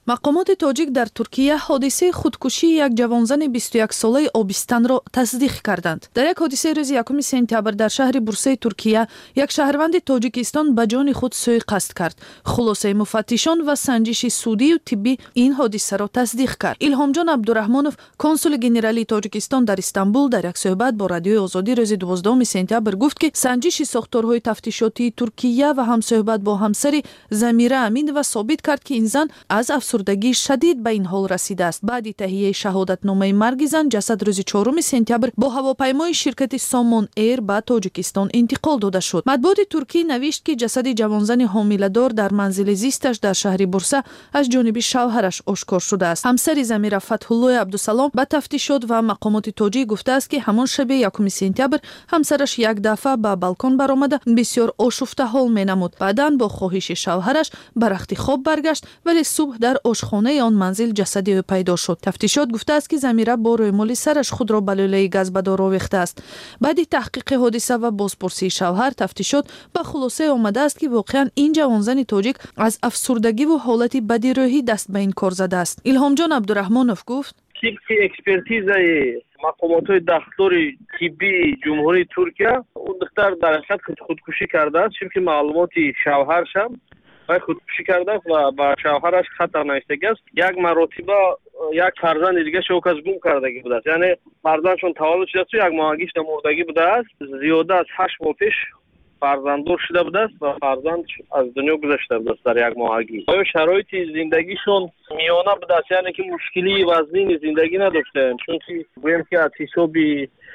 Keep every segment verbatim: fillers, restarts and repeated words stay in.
мақомоти тоҷик дар Туркия ҳодисаи худкушии як ҷавонзани бисту як солаи Обистанро тасдиқ карданд. Дар як ҳодисаи рӯзи якуми сентябр дар шаҳри Бурсаи Туркия як шаҳрванди Тоҷикистон ба ҷони худ сӯй қасд кард. Хулосаи муфаттишон ва санҷиши судию тиббӣ ин ҳодисаро тасдиқ кард. Илҳомҷон Абдураҳмонов, консули генералии Тоҷикистон дар Истанбул, дар як суҳбат бо Радиои Озодӣ рӯзи дувоздуҳуми сентябр гуфт, ки санҷиши сохторҳои тафтишотии Туркия ва ҳамсуҳбат бо ҳамсари Замира Аминова собит кард, ки ин зан аз афсурдагии шадид ба ин ҳол расидааст. баъди таҳияи шаҳодатномаи марги зан, ҷасад рӯзи чоруми сентябр бо ҳавопаймои ширкати Somon Air ба Тоҷикистон интиқол дода шуд. матбуоти туркӣ навишт, ки ҷасади ҷавонзани ҳомиладор дар манзили зисташ дар шаҳри Бурса аз ҷониби шавҳараш ошкор шудааст. ҳамсари Замира Фатҳуллои Абдусалом ба тафтишот ва мақомоти тоҷик гуфтааст, ки ҳамон шаби якуми сентябр ҳамсараш як дафъа ба балкон баромада бисёр ошуфта ҳол менамуд. баъдан бо хоҳиши шавҳараш ба рахти хоб баргашт, вале субҳ дар ошхонаи он манзил ҷасади ӯ пайдо шуд. тафтишот гуфтааст, ки Замира бо рӯймоли сараш худро ба лӯлаи газ ба дор овехтааст. баъди таҳқиқи ҳодиса ва бозпурсии шавҳар, тафтишот ба хулосае омадааст, ки воқеан ин ҷавонзани тоҷик аз афсурдагиву ҳолати бадирӯҳӣ даст ба ин кор задааст. Илҳомҷон Абдураҳмонов гуфт: тибқи экспертизаи мақомотҳои дахтори тиббии ҷумҳурии Туркия, он духтар дар ҳақиқат худкушӣ кардааст, чунки маълумоти шавҳаршам вай худкушӣ кардааст ва ба шавҳараш хатар навиштагиаст. як маротиба як фарзанди дигааш оказ гум кардаги будааст, яъне фарзандшон таваллуд шудааст, як моҳагиш намурдагӣ будааст. зиёда аз ҳашт моҳ пеш фарзанддор шуда будааст ва фарзанд аз дунё гузашта будааст дар як моҳагӣ. оё шароити зиндагишон миёна будааст, яъне ки мушкилии вазнини зиндагӣ надоштаанд, чунки гӯем ки аз ҳисоби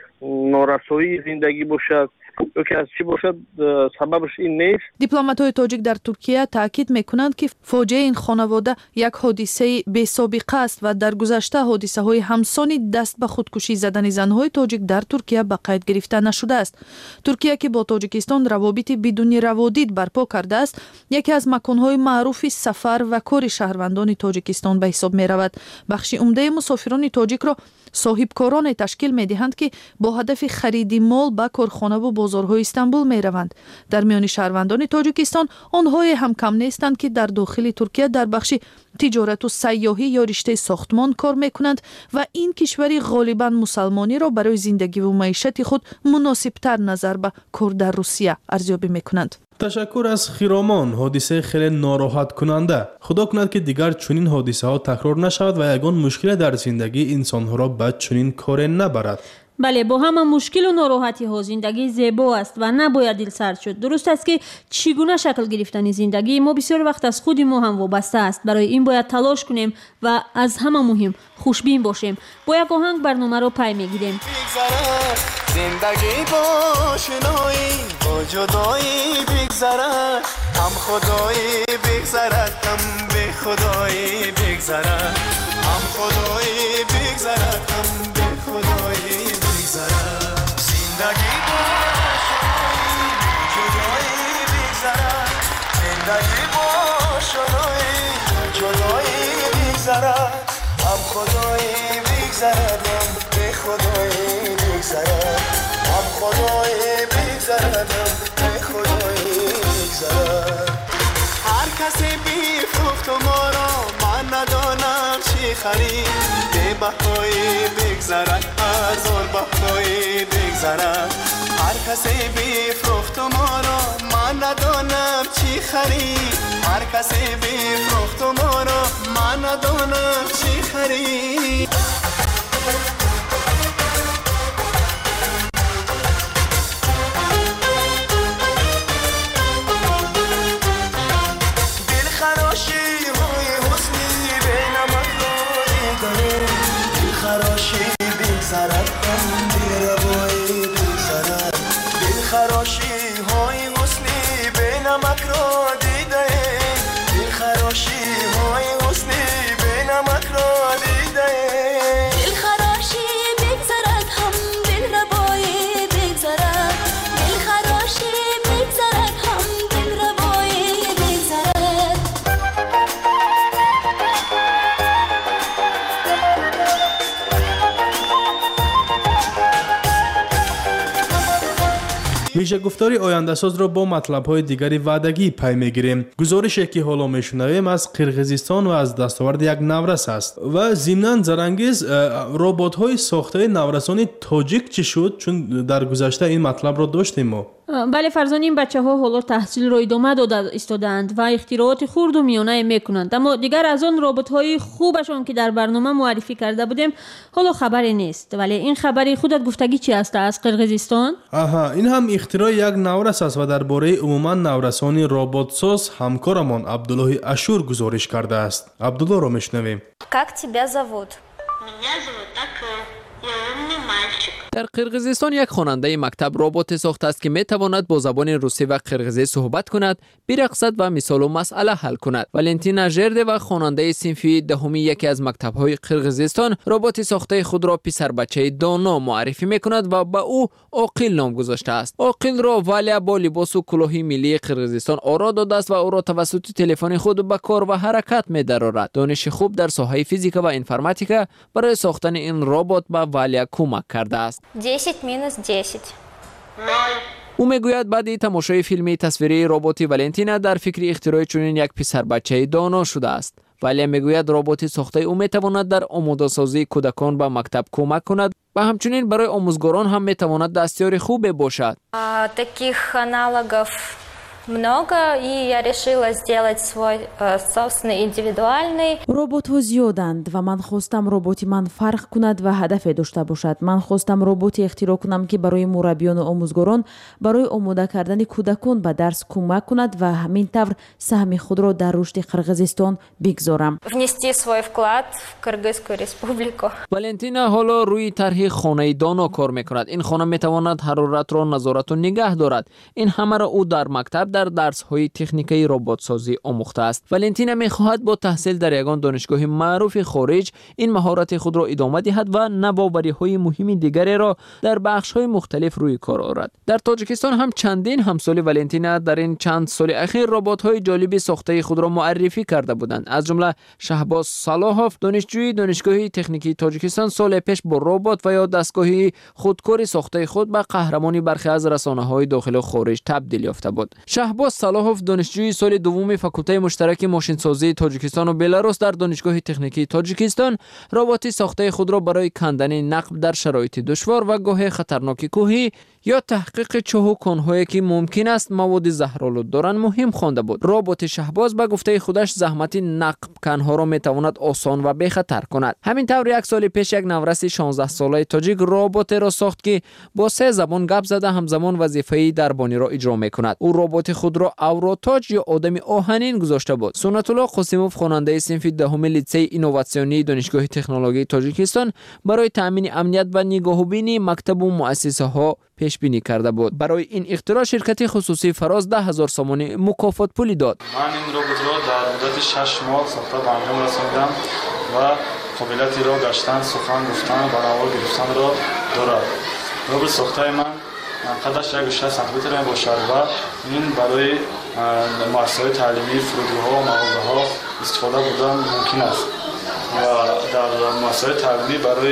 норасоии зиндагӣ бошад ёки аз чӣ бошад, сабабаш ин нест. дипломатҳои тоҷик дар Туркия таъкид мекунанд, ки фоҷиаи ин хонавода як ҳодисаи бесобиқа аст ва дар гузашта ҳодисаҳои ҳамсони даст ба худкушӣ задани занҳои тоҷик дар Туркия ба қайд гирифта нашудааст. Туркия, ки бо Тоҷикистон равобити бидуни раводид барпо кардааст, яке аз маконҳои маъруфи сафар ва кори шаҳрвандони Тоҷикистон ба ҳисоб меравад. бахши умдаи мусофирони тоҷикро соҳибкороне ташкил медиҳанд, ки бо ҳадафи хариди мол ба корхонаву бозорҳои Истанбул мераванд. дар миёни шаҳрвандони Тоҷикистон онҳое ҳам кам нестанд, ки дар дохили Туркия дар бахши тиҷорату сайёҳӣ ё риштаи сохтмон кор мекунанд ва ин кишвари ғолибан мусалмониро барои зиндагиву маишати худ муносибтар назар ба кор дар Русия арзёбӣ мекунанд. ташаккур аз Хиромон, ҳодисаи хеле нороҳат кунанда. худо кунад, ки дигар чунин ҳодисаҳо такрор нашавад ва ягон мушкиле дар зиндагии инсонҳоро ба чунин коре набарад. бале, бо ҳама мушкилу нороҳатиҳо зиндагӣ зебо аст ва набояд дилсард шуд. дуруст аст, ки чӣ гуна шакл гирифтани зиндагӣ мо бисёр вақт аз худи мо ҳам вобаста аст. барои ин бояд талош кунем ва аз ҳама муҳим хушбин бошем. бо як оҳанг барномаро пай мегирем. زندگی با شنایی با جدایی بگذرد، هم خدایی بگذرد هم به خدایی بگذرد، هم خدایی بگذرد هم به خدایی بگذرد. زندگی با شنایی جدایی بگذرد، زندگی با شنایی جدایی بگذرد، هم خدایی بگذرد هم به خدایی بگذرد، هم خدایی بگذرد هم به خدایی بگذرد. هر کسی بی فروخت ما را من ندانم چی خرید، به بهایی بگذرد هزار بهایی بگذرد. هر کسی بی فروخت ما را من ندانم چی خرید، هر کسی بی فروخت ما را من ندانم چی خرید. بگذرد هم دل روایی بگذرد، دلخراشی های حسنی به نمک را دیده، دلخراشی های حسنی به نمک را دیده، دلخراشی هیژه‌گفتاری آینده‌ساز را با مطلب‌های دیگری وعدگی پی می‌گیریم. گزارشی که حالا می‌شنویم از قرقیزستان و از دستاورد یک نورس است و ضمناً زرانگیز ربات‌های ساخته نورسان تاجیک چی شد، چون در گذشته این مطلب را داشتیم ما. بله فرزانه، این بچه ها حالا تحصیل را ادامه داده ایستادند و اختراعات خرد و میانه میکنند، اما دیگر از آن ربات های خوبشان که در برنامه معرفی کرده بودیم حالا خبری نیست. ولی این خبری خودت گفتگی چی است از قرقیزستان؟ آها، این هم اختراع یک نورس است و درباره عموما نورسانی ربات ساز همکارمان عبدالله اشور گزارش کرده است. عبدالله را میشنویم. Как тебя зовут? Меня зовут такая. Я умный мальчик. در قرقیزستان یک خواننده مکتب ربات ساخته است که می تواند با زبان روسی و قرقیزی صحبت کند، برقصد و مثال و مسئله حل کند. والنتینا ژرده و خواننده صنفی دهمی یکی از مکتب‌های قرقیزستان ربات ساخته خود را پسر بچه دانا معرفی می کند و به او عاقل نام گذاشته است. عاقل را والیا با لباس و کلاه ملی قرقیزستان آرا داده است و او را توسط تلفن خود به کار و حرکت می درآورد. دانش خوب در ساحه فیزیک و انفرماتیکا برای ساختن این ربات به والیا کمک کرده است. десять минус десять. او میگوید بعد تماشای فیلمی تصویری ربات والنتینا در فکر اختراع چنین یک پسر بچه دانا شده است. ولی میگوید ربات ساخته او میتواند در آماده سازی کودکان به مکتب کمک کند و همچنین برای آموزگاران هم میتواند دستیار خوب باشد. Таких аналогов много, и я решила сделать свой собственный индивидуальный. ربات‌ها زیادند و من خواستم رباتی من فرق کند و هدف داشته باشد. من خواستم رباتی اختراع کنم که برای مربیان و آموزگاران برای آماده کردن کودکان به درس کمک کند و همین طور سهم خود را در رشد قرقیزستان بگذارم. Внести свой вклад в Кыргызскую республику. والنتینا حالا روی طرح خانه دانا کار میکند. این خانه میتواند حرارت را نظارت و نگه دارد. این همه را او در مکتب در درس های تکنیکی ربات سازی آموخته است. والنتینا میخواهد با تحصیل در یگان دانشگاه معروف خارج این مهارت خود را ادامه دهد و نوآوری های مهم دیگری را در بخش های مختلف روی کار آورد. در تاجیکستان هم چندین همسال والنتینا در این چند سال اخیر ربات های جالب ساخته خود را معرفی کرده بودند. از جمله شهباز صلاحوف دانشجوی دانشگاه تکنیکی تاجیکستان سال پیش با ربات و یا دستگاهی خودکار ساخته خود به قهرمانی برخی از رسانه های داخل و خارج تبدیل یافته بود. شهباز صلاحوف دانشجوی سال دوم فاکولته مشترک ماشینسازی تاجیکستان و بلاروس در دانشگاه تکنیکی تاجیکستان ربات ساخته خود را برای کندن نقب در شرایط دشوار و گاه خطرناک کوهی یا تحقیق چهوکان‌هایی که ممکن است مواد زهرآلود دارند مهم خوانده بود. ربات شهباز به گفته خودش زحمت نقب کنها را میتواند آسان و بی خطر کند. همین طور یک سال پیش یک نورس شانزده ساله تاجیک ربات را ساخت که با سه زبان گپ زده همزمان وظیفه دربانی را اجرا میکند. او ربات خود را اوروتاج یا آدم آهنین گذاشته بود. سنت الله قاسموف خواننده صنف دهم لیسه اینوواسیونی دانشگاه تکنولوژی تاجیکستان برای تامین امنیت و نگاهبینی مکتب و مؤسسه ها پیش بینی کرده بود. برای این اختراع شرکت خصوصی فراز ده هزار سومانی مکافات پولی داد. من این ربات را در مدت شش ماه ساخته به انجام رساندم و قابلیتی را گشتن، سخن گفتن و برنامه گرفتن را دارد. ربات ساخته من قدش یک و شش سانتی متر باشد و این برای مؤسسه‌های تعلیمی، فرودگاه‌ها و مغازه‌ها استفاده بودن ممکن است و در مؤسسه‌های تعلیمی برای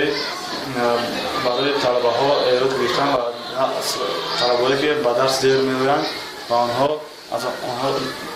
برای طلبه‌ها ایراد گرفتن و طلبهایی که به درس دیر می‌آیند و آنها از آنها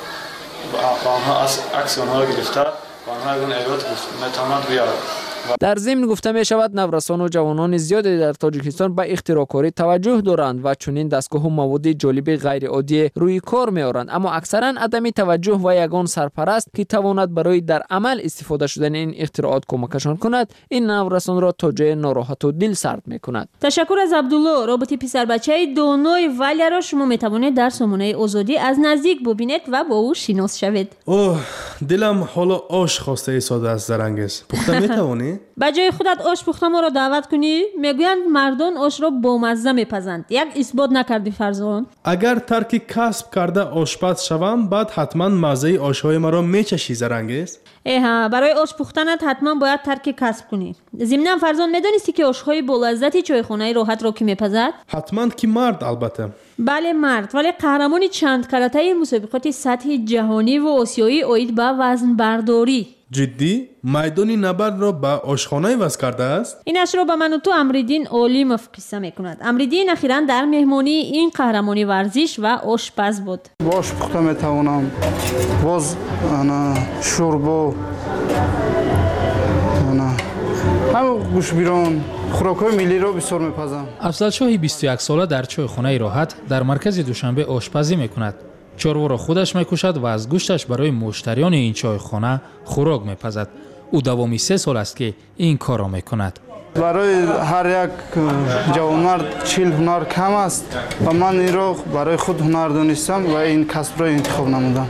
و آنها از عکس آنها را گرفته و آنها اون ایراد می‌تواند بیارد. در ضمن گفته می شود نورسان و جوانان زیادی در تاجیکستان به اختراعکاری توجه دارند و چنین دستگاه و مواد جالب غیر عادی روی کار می آورند، اما اکثرا عدم توجه و یگان سرپرست که تواند برای در عمل استفاده شدن این اختراعات کمکشان کند این نورسان را تا جای ناراحت و دل سرد می کند. تشکر از عبدالله. ربات پسر بچه دانای والیا را شما می توانید در سامانه آزادی از نزدیک ببینید و با او شناس شوید. اوه دلم حالا آش خواسته ساده از زرنگز. پخته می توانی؟ به جای خودت آش پخته ما را دعوت کنی؟ میگویند مردان آش را با مزه میپزند. یک اثبات نکردی فرزان؟ اگر ترک کسب کرده آشپز شوم بعد حتما مزه آشهای مرا میچشی زرنگز؟ ایها برای آش پختنت حتما باید ترک کسب کنی. ضمن فرزان میدانستی که آشهای با لذتی چایخانه راحت را کی میپزد؟ حتما که مرد البته. بله مرد، ولی قهرمانی چند کرته مسابقات سطح جهانی و آسیایی اوید به وزن برداری. جدی میدانی نبرد را به آشخانه وصل کرده است؟ اینش را به من و تو امریدین اولیموف قصه میکند. امریدین اخیراً در مهمانی این قهرمانی ورزش و آشپز بود. باش پخته میتوانم، باز انا شوربا، انا همه گوش بیرون خوراک‌های ملی را بسیار میپزم. افضلشاه بیست و یک ساله در چایخانه راحت در مرکز دوشنبه آشپزی میکند. چروا را خودش میکشد و از گوشتش برای مشتریان این چایخانه خوراک میپزد. او دوامی سه سال است که این کار را میکند. برای هر یک جوانمرد چهل هنر کم است و من این را برای خود هنر دانستم و این کسب را انتخاب نمودم.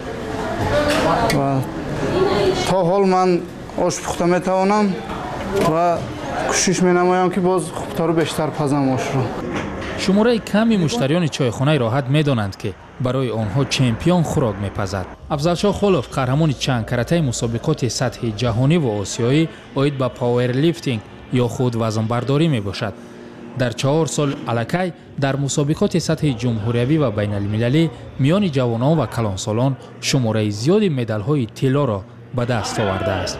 و تا حال من آش پخته میتوانم و کوشش مینمایم که باز خوبتر و بیشتر پزم آش را. شماره کمی مشتریان چایخانه راحت میدانند که برای آنها چمپیون خوراک میپزد. افضلشاه خلوف قهرمان چند کرته مسابقات سطح جهانی و آسیایی اید به پاور لیفتینگ یا خود وزن برداری می باشد. در چهار سال الکی در مسابقات سطح جمهوریوی و بین المللی میان جوانان و کلانسالان شماره زیادی مدال های طلا را به دست آورده است.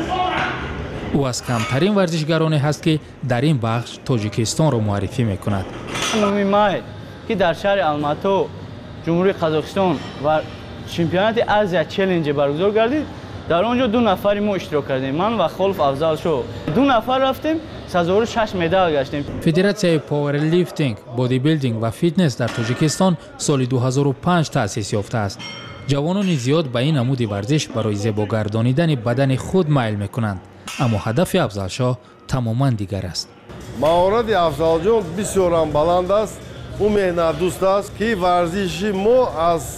او از کمترین ورزشگرانی هست که در این بخش تاجیکستان را معرفی می کند. نومی مای که در شهر الماتو جمهوری قزاقستان و چمپیونات آسیا چالش برگزار گردید، در آنجا دو نفری ما اشتراک کردیم. من و خلف افضلشاه دو نفر رفتیم، سزاوار شش مدال گشتیم. فدراسیون پاور لیفتینگ، بادی بیلدینگ و فیتنس در تاجیکستان سال دو هزار و پنج تأسیس یافته است. جوانان زیاد به این نمود ورزش برای زیباگردانیدن بدن خود میل میکنند، اما هدف افضلشاه تماما دیگر است. مهارت افضل جان بسیار هم بلند است. او مهنت دوست است که ورزش ما از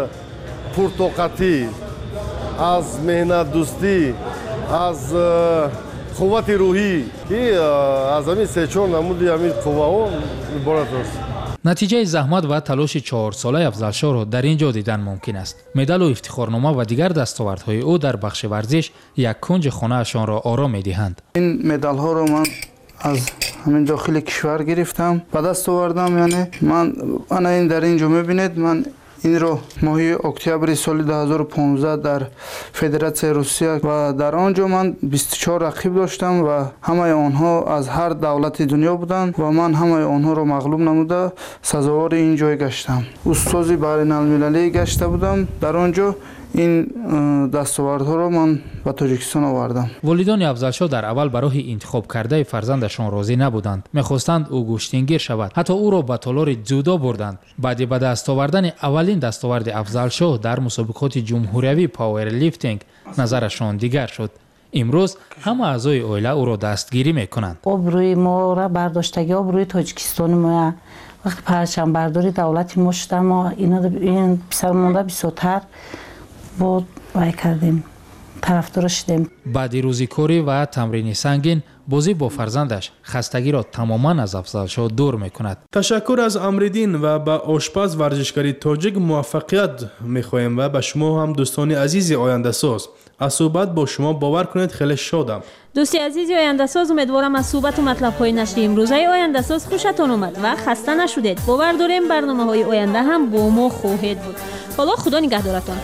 پرتوقتی، از مهنت دوستی، از قوت روحی که از همین سه چهار نمودی همین قوه عبارت است. نتیجه زحمت و تلاش چهار ساله افضلشاه را در اینجا دیدن ممکن است. مدال و افتخارنامه و دیگر دستاوردهای او در بخش ورزش یک کنج خانه‌شان را آرام می‌دهند. این مدال ها را من از همین داخل کشور گرفتم، به دست آوردم. یعنی من انا این در اینجا می‌بینید، من این رو ماه اکتبر سال دو هزار و پانزده در فدراسیون روسیه و در آنجا من بیست و چهار رقیب داشتم و همه آنها از هر دولت دنیا بودند و من همه آنها رو مغلوب نموده سزاوار این جای گشتم. استاد بین المللی گشته بودم. در آنجا این دستاوردها رو من به تاجیکستان آوردم. والدان افضلشاه در اول برای انتخاب کرده فرزندشان راضی نبودند. می‌خواستند او گشتینگیر شود. حتی او را به تالار جودو بردند. بعد به دست آوردن اولین دستاورد افضلشاه در مسابقات جمهوریوی پاور لیفتینگ نظرشان دیگر شد. امروز همه اعضای عائله او را دستگیری می‌کنند. آبروی ما را برداشتگی آبروی تاجیکستان ما وقتی پرچم برداری دولت ما شد، ما اینا این پسر مونده بسیارتر بود وای کردیم، طرفدار شدیم. بعد روزی کاری و تمرین سنگین بازی با فرزندش خستگی را تماما از افضلشاه دور میکند. تشکر از امریدین و به آشپز ورزشکاری تاجیک موفقیت میخواهیم و به شما هم دوستان عزیز آینده ساز. از صحبت با شما باور کنید خیلی شادم. دوستی عزیزی آینده ساز، امیدوارم از صحبت و مطلب های نشری امروزه آینده ساز خوشتان اومد و خسته نشدید. باور داریم برنامه های آینده هم با ما خواهید بود. حالا خدا نگهدارتان.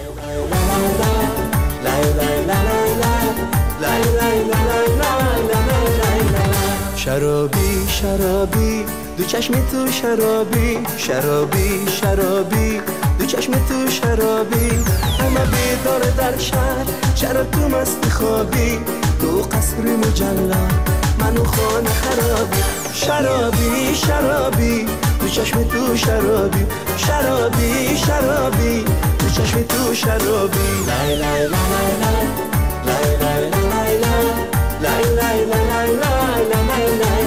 شرابی شرابی دو چشم تو شرابی شرابی شرابی دو چشم تو شرابی همه بیدار در شهر شراب تو مست خوابی تو قصر مجلل منو خانه خرابی شرابی شرابی دو چشم تو شرابی شرابی شرابی دو چشم تو شرابی لای لای لای لای لای لای لای لای لای لای لای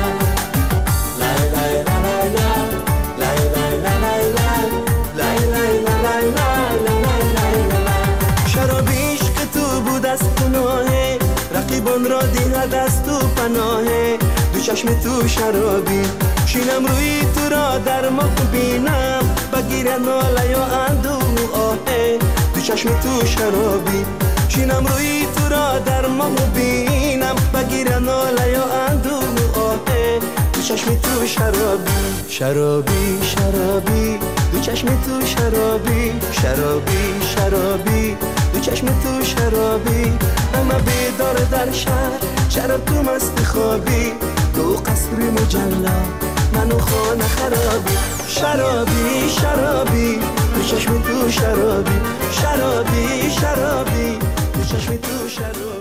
شرابیش که تو بود از پناهه رقیبان را دیده از تو پناهه دو چشم تو شرابی شینم روی تو را در ماه بینم بگیره ناله یا اندوه آهه دو چشم تو شرابی شینم روی تو را در ماه بینم بگیره ناله یا اندوه آهه دو چشم تو شرابی شرابی شرابی دو چشم تو شرابی شرابی شرابی دو چشم تو شرابی همه بیدار در شهر شراب تو مست خوابی تو قصر مجلا منو خانه خرابی شرابی شرابی تو چشم تو شرابی شرابی شرابی تو چشم تو شرابی